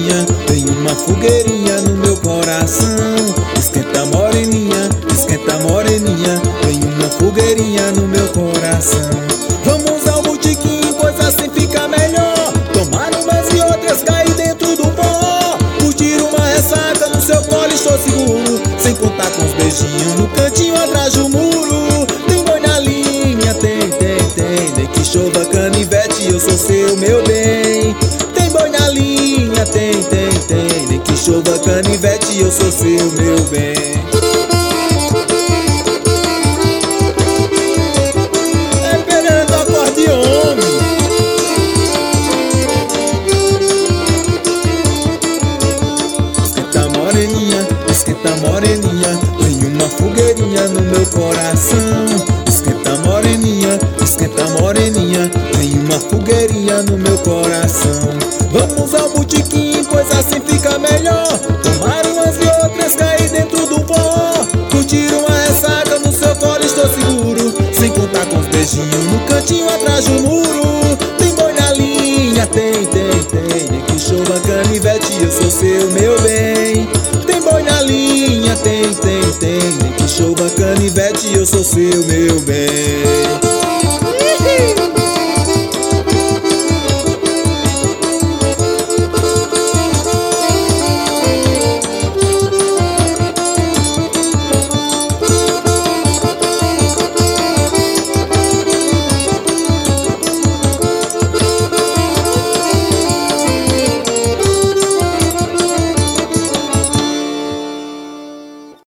moreninha, tem uma fogueirinha no meu coração. Esquenta moreninha, tem uma fogueirinha no meu coração. Vamos ao botequim, pois assim fica melhor. Tomar umas e outras, cair dentro do pó. Curtir uma ressaca, no seu colo estou seguro. Sem contar com os beijinhos no cantinho atrás do muro. Tem boi na linha, tem. Nem que chova canivete, eu sou seu, meu bem. Tem boi na linha, tem. Nem que chova canivete, eu sou seu, meu bem. É Pereira do acordeon. Esquenta moreninha, tem uma fogueirinha no meu coração. Esquenta moreninha, tem uma fogueirinha no meu coração. Vamos ao botequim, pois assim fica melhor. Tomar umas e outras, cair dentro do pó. Curtir uma ressaca, no seu colo estou seguro. Sem contar com os beijinhos no cantinho atrás do muro. Tem boi na linha, tem. Nem que chova canivete, eu sou seu, meu bem. Tem boi na linha, tem. Nem que chova canivete, eu sou seu, meu bem.